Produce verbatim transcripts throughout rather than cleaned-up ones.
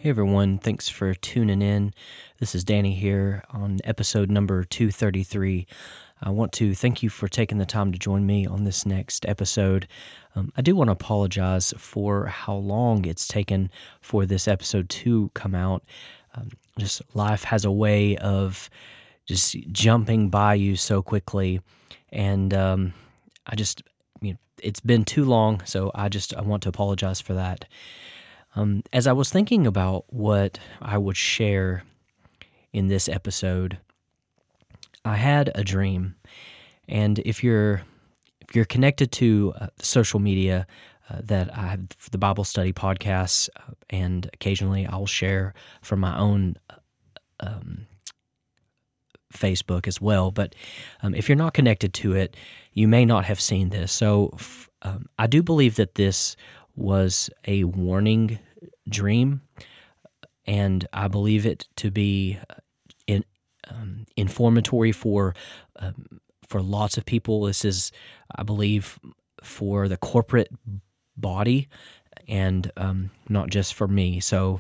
Hey everyone, thanks for tuning in. This is Danny here on episode number two thirty-three. I want to thank you for taking the time to join me on this next episode. Um, I do want to apologize for how long it's taken for this episode to come out. Um, just life has a way of just jumping by you so quickly, and um, I just, you know, it's been too long, so I just I want to apologize for that. Um, as I was thinking about what I would share in this episode, I had a dream, and if you're if you're connected to uh, social media, uh, that I have the Bible study podcasts, uh, and occasionally I'll share from my own um, Facebook as well. But um, if you're not connected to it, you may not have seen this. So um, I do believe that this was a warning dream, and I believe it to be in, um, informatory for um, for lots of people. This is, I believe, for the corporate body, and um, not just for me. So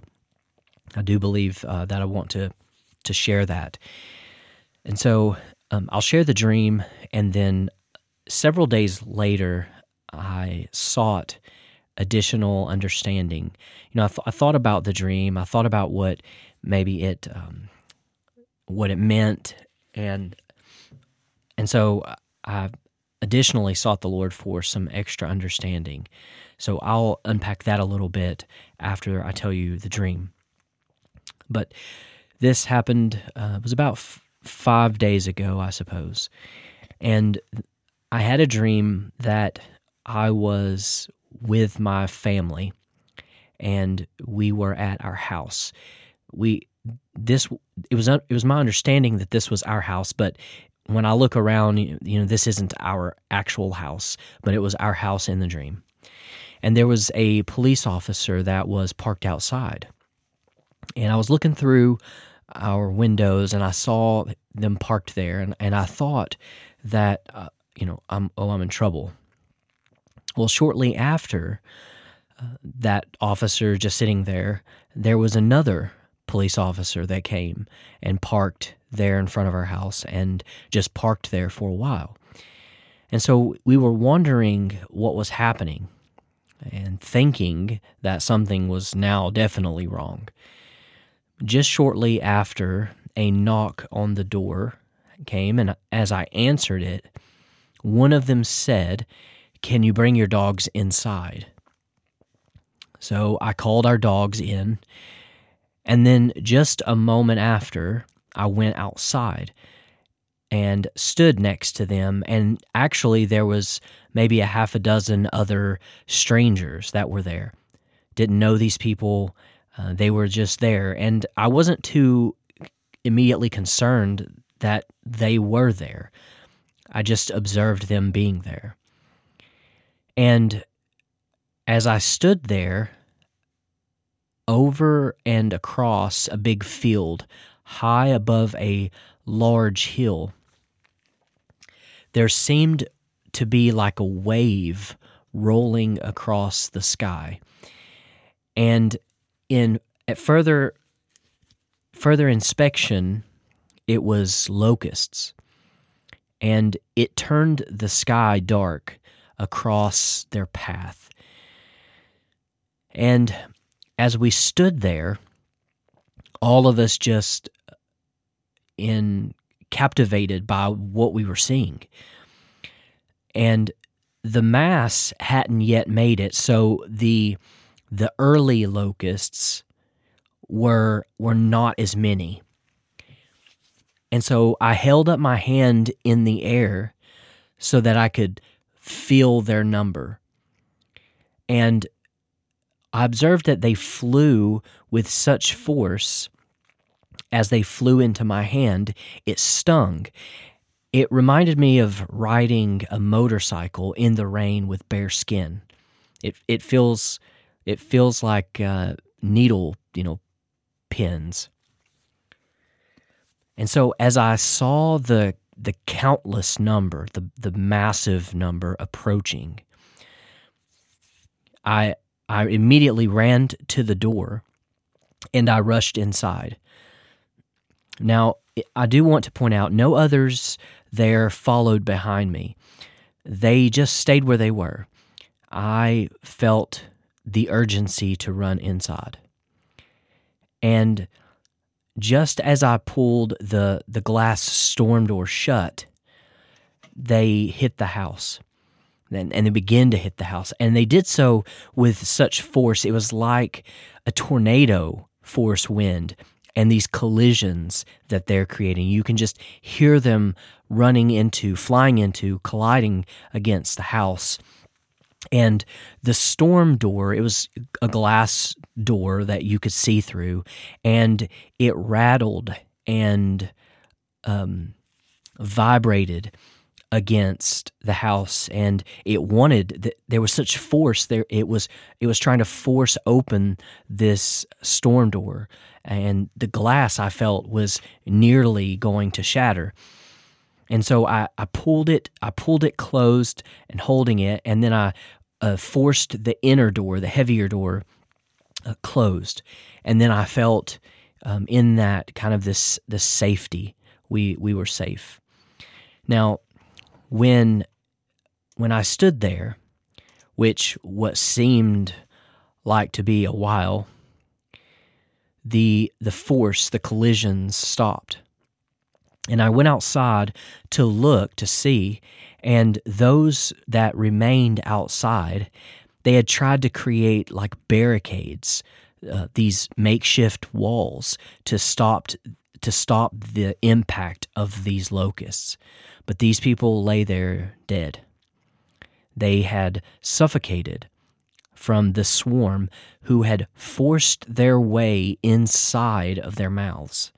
I do believe uh, that I want to to share that. And so um, I'll share the dream, and then several days later, I sought additional understanding. You know, I, th- I thought about the dream. I thought about what maybe it, um, what it meant, and and so I additionally sought the Lord for some extra understanding. So I'll unpack that a little bit after I tell you the dream. But this happened. Uh, it was about f- five days ago, I suppose, and I had a dream that I was with my family, and we were at our house. We this it was it was my understanding that this was our house, but when I look around, you know, this isn't our actual house, but it was our house in the dream. And there was a police officer that was parked outside, and I was looking through our windows, and I saw them parked there, and, and I thought that uh, you know, I'm oh I'm in trouble. Well, shortly after uh, that officer just sitting there, there was another police officer that came and parked there in front of our house and just parked there for a while. And so we were wondering what was happening and thinking that something was now definitely wrong. Just shortly after, a knock on the door came, and as I answered it, one of them said, "Can you bring your dogs inside?" So I called our dogs in, and then just a moment after, I went outside and stood next to them, and actually there was maybe a half a dozen other strangers that were there. Didn't know these people. Uh, they were just there, and I wasn't too immediately concerned that they were there. I just observed them being there. And as I stood there, over and across a big field, high above a large hill, there seemed to be like a wave rolling across the sky. And in at further further inspection, it was locusts. And it turned the sky dark across their path. And as we stood there, all of us just in captivated by what we were seeing. And the mass hadn't yet made it, so the the early locusts were were not as many. And so I held up my hand in the air so that I could feel their number. And I observed that they flew with such force. As they flew into my hand, it stung. It reminded me of riding a motorcycle in the rain with bare skin. It it feels it feels like uh, needle, you know, pins. And so as I saw the the countless number, the the massive number approaching, I I immediately ran to the door and I rushed inside. Now, I do want to point out, no others there followed behind me. They just stayed where they were. I felt the urgency to run inside. And just as I pulled the, the glass storm door shut, they hit the house. And, and they began to hit the house. And they did so with such force. It was like a tornado force wind and these collisions that they're creating. You can just hear them running into, flying into, colliding against the house. And the storm door, it was a glass door that you could see through, and it rattled and um, vibrated against the house, and it wanted, there was such force there, it was it was trying to force open this storm door, and the glass, I felt, was nearly going to shatter. And so I, I pulled it, I pulled it closed and holding it, and then I uh, forced the inner door, the heavier door, uh, closed. And then I felt um, in that kind of this this safety. We we were safe. Now, when when I stood there, which what seemed like to be a while, the the force, the collisions stopped. And I went outside to look, to see, and those that remained outside, they had tried to create like barricades, uh, these makeshift walls to stop to stop the impact of these locusts. But these people lay there dead. They had suffocated from the swarm who had forced their way inside of their mouths.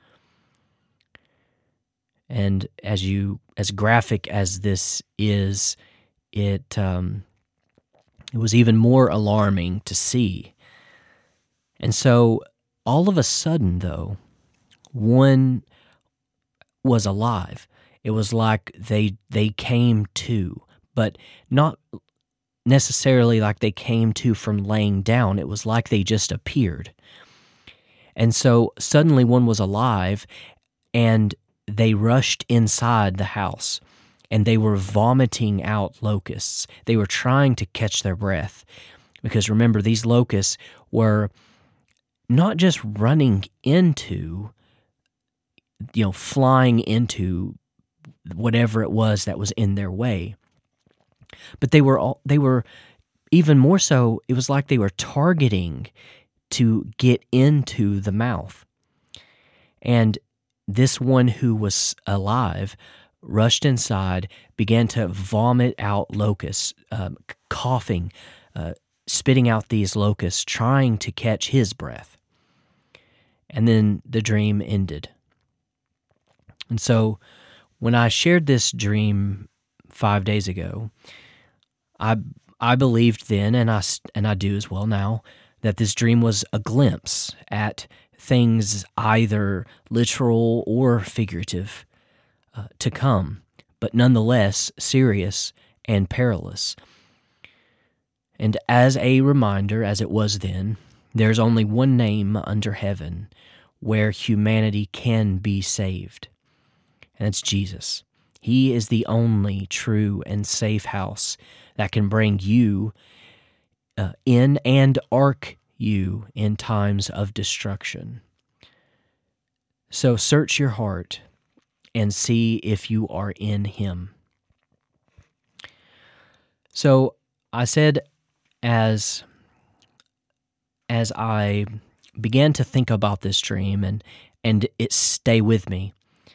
And as you, as graphic as this is, it um, it was even more alarming to see. And so, all of a sudden, though, one was alive. It was like they they came to, but not necessarily like they came to from laying down. It was like they just appeared. And so suddenly one was alive, and they rushed inside the house, and they were vomiting out locusts. They were trying to catch their breath, because remember, these locusts were not just running into, you know, flying into whatever it was that was in their way, but they were all, they were even more so, it was like they were targeting to get into the mouth. And this one who was alive rushed inside, began to vomit out locusts, um, coughing, uh, spitting out these locusts, trying to catch his breath. And then the dream ended. And so when I shared this dream five days ago, I I believed then, and I, and I do as well now, that this dream was a glimpse at things either literal or figurative uh, to come, but nonetheless serious and perilous. And as a reminder, as it was then, there's only one name under heaven where humanity can be saved, and it's Jesus. He is the only true and safe house that can bring you uh, in and ark you in times of destruction. So search your heart and see if you are in Him. So I said, as as I began to think about this dream and and it stay with me,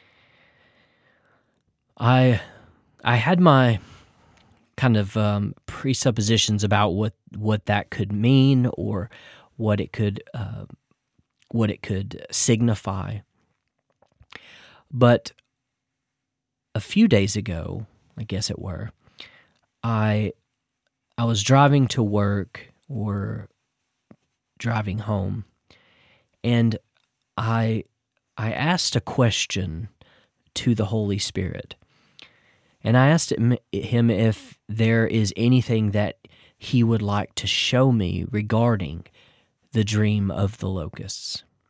I I had my kind of um, presuppositions about what, what that could mean, or what it could uh, what it could signify. But a few days ago, I guess it were, I I was driving to work or driving home, and I I asked a question to the Holy Spirit. And I asked him if there is anything that he would like to show me regarding the dream of the locusts.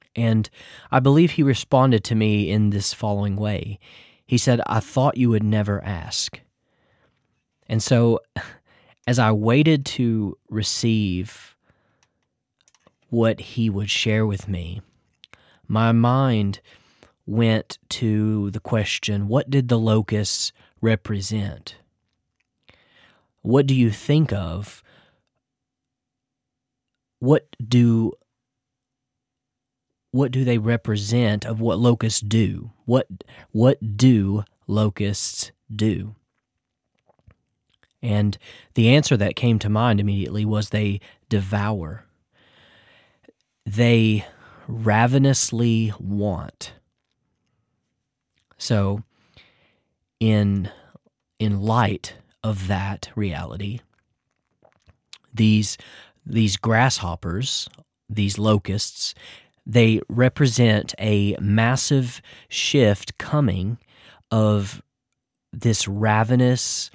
And I believe he responded to me in this following way. He said, "I thought you would never ask." And so as I waited to receive what he would share with me, my mind went to the question, what did the locusts represent? What do you think of? What do what do they represent of what locusts do? What what do locusts do? And the answer that came to mind immediately was they devour. They ravenously want. So, in in light of that reality, these these grasshoppers, these locusts, they represent a massive shift coming of this ravenous,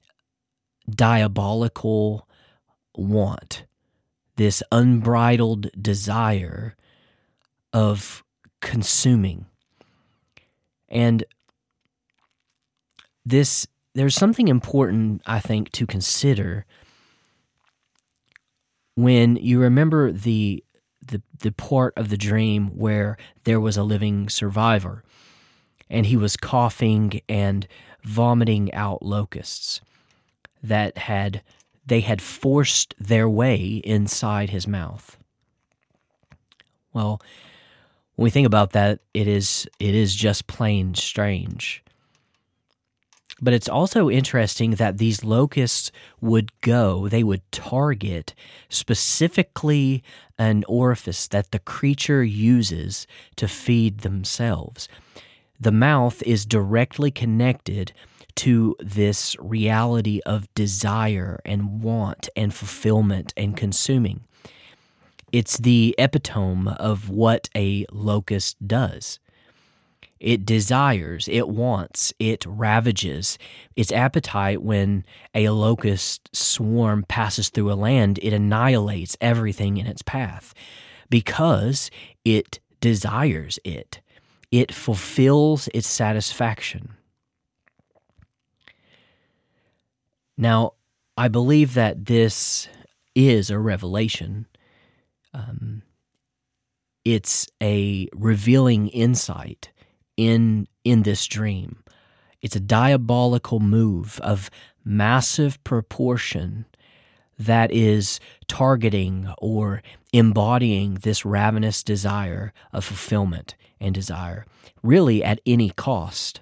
diabolical want, this unbridled desire of consuming. And this, there's something important, I think, to consider when you remember the, the the part of the dream where there was a living survivor, and he was coughing and vomiting out locusts that had they had forced their way inside his mouth. Well, when we think about that, it is it is just plain strange. But it's also interesting that these locusts would go, they would target specifically an orifice that the creature uses to feed themselves. The mouth is directly connected to this reality of desire and want and fulfillment and consuming. It's the epitome of what a locust does. It desires, it wants, it ravages. Its appetite, when a locust swarm passes through a land, it annihilates everything in its path because it desires it. It fulfills its satisfaction. Now, I believe that this is a revelation. Um, it's a revealing insight in in this dream. It's a diabolical move of massive proportion that is targeting or embodying this ravenous desire of fulfillment and desire, really at any cost.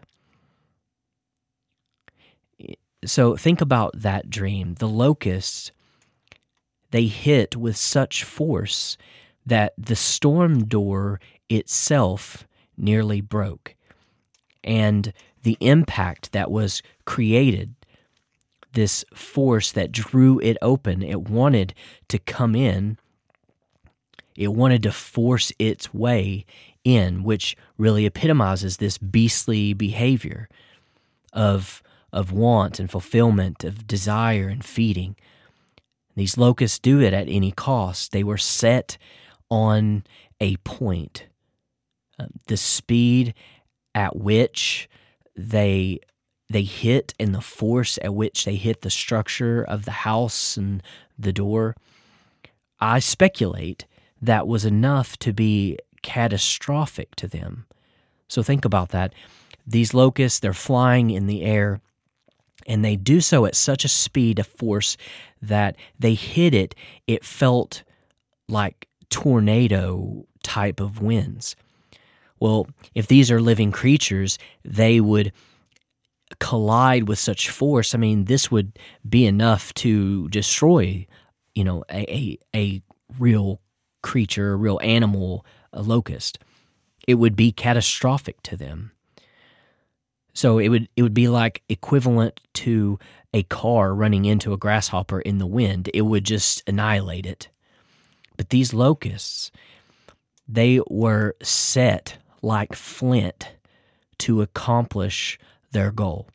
So think about that dream. The locusts, they hit with such force that the storm door itself nearly broke. And the impact that was created, this force that drew it open, it wanted to come in, it wanted to force its way in, which really epitomizes this beastly behavior of, of want and fulfillment, of desire and feeding. These locusts do it at any cost. They were set on a point. Uh, the speed at which they they hit and the force at which they hit the structure of the house and the door, I speculate that was enough to be catastrophic to them. So think about that. These locusts, they're flying in the air, and they do so at such a speed, a force, that they hit it, it felt like tornado type of winds. Well, if these are living creatures, they would collide with such force. I mean, this would be enough to destroy, you know, a a, a real creature, a real animal, a locust. It would be catastrophic to them. So it would it would be like equivalent to a car running into a grasshopper in the wind. It would just annihilate it. But these locusts, they were set like flint to accomplish their goal.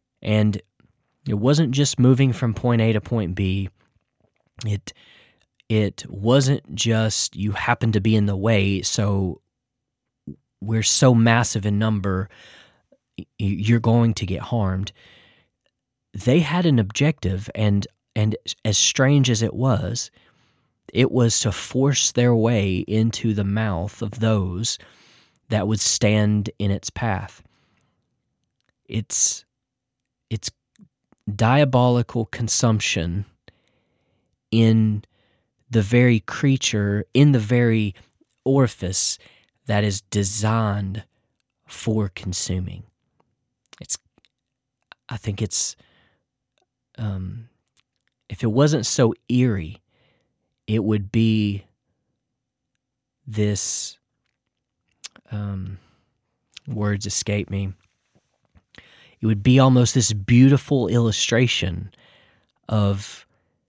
And it wasn't just moving from point A to point B. It it wasn't just you happen to be in the way, so we're so massive in number, y- you're going to get harmed. They had an objective, and and as strange as it was, it was to force their way into the mouth of those that would stand in its path. It's it's diabolical consumption in the very creature, in the very orifice that is designed for consuming. It's, I think it's, um, if it wasn't so eerie, it would be this, um, words escape me. It would be almost this beautiful illustration of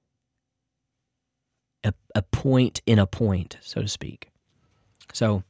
a, a point in a point, so to speak. So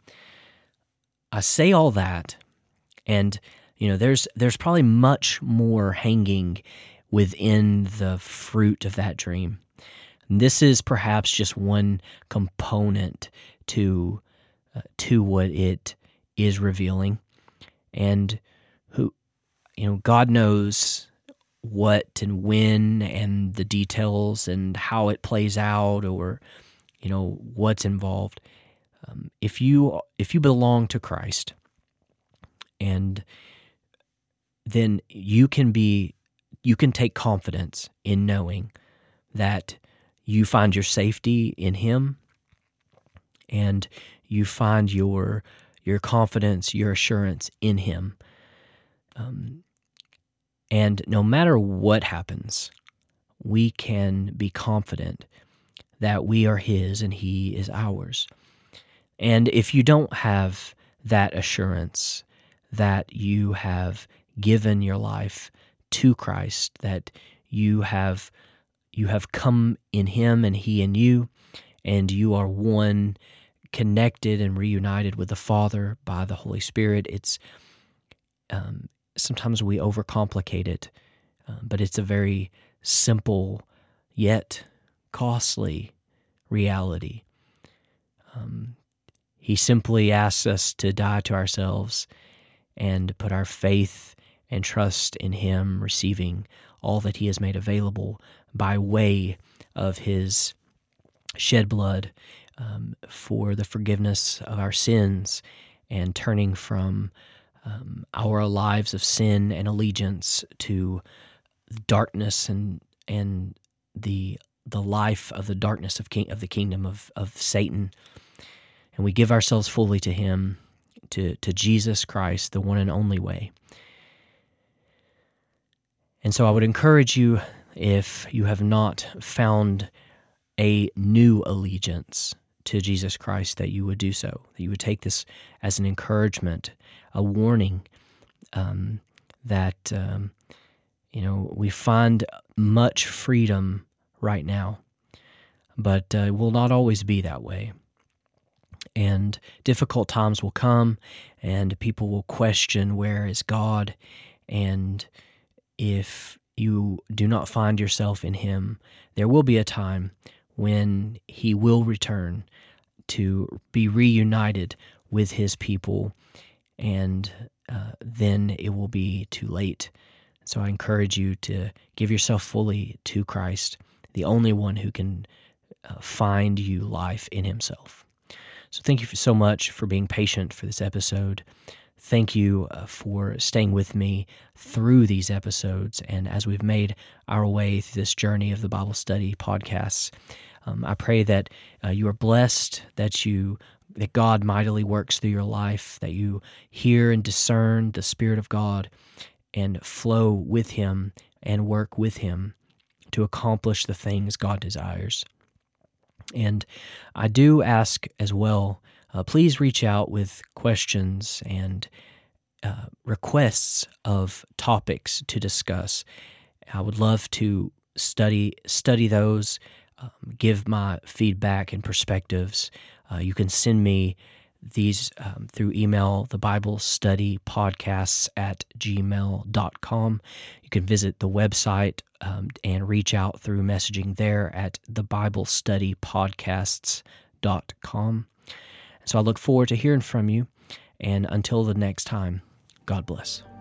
I say all that, and you know, there's there's probably much more hanging within the fruit of that dream. And this is perhaps just one component to uh, to what it is revealing, and who you know, God knows what and when and the details and how it plays out, or you know, what's involved. Um, if you if you belong to Christ, and then you can be you can take confidence in knowing that you find your safety in Him, and you find your your confidence, your assurance in Him. Um, and no matter what happens, we can be confident that we are His and He is ours. And if you don't have that assurance that you have given your life to Christ, that you have you have come in Him and He in you, and you are one, connected and reunited with the Father by the Holy Spirit, it's um, sometimes we overcomplicate it, uh, but it's a very simple yet costly reality. Um, he simply asks us to die to ourselves and put our faith and trust in Him, receiving all that He has made available by way of His shed blood um, for the forgiveness of our sins, and turning from um, our lives of sin and allegiance to darkness and and the the life of the darkness of king, of the kingdom of, of Satan. And we give ourselves fully to Him, to, to Jesus Christ, the one and only way. And so I would encourage you, if you have not found a new allegiance to Jesus Christ, that you would do so, that you would take this as an encouragement, a warning um, that, um, you know, we find much freedom right now, but uh, it will not always be that way. And difficult times will come, and people will question, where is God? And if you do not find yourself in Him, there will be a time when He will return to be reunited with His people, and uh, then it will be too late. So I encourage you to give yourself fully to Christ, the only one who can uh, find you life in Himself. So thank you so much for being patient for this episode. Thank you uh, for staying with me through these episodes, and as we've made our way through this journey of the Bible Study podcasts. Um, I pray that uh, you are blessed, that you that God mightily works through your life, that you hear and discern the Spirit of God and flow with Him and work with Him to accomplish the things God desires. And I do ask as well, uh, please reach out with questions and uh, requests of topics to discuss. I would love to study study those, um, give my feedback and perspectives. Uh, you can send me these um, through email, the Bible Study Podcasts at gmail dot com. You can visit the website um, and reach out through messaging there at the Bible Study Podcasts dot com. So I look forward to hearing from you, and until the next time, God bless.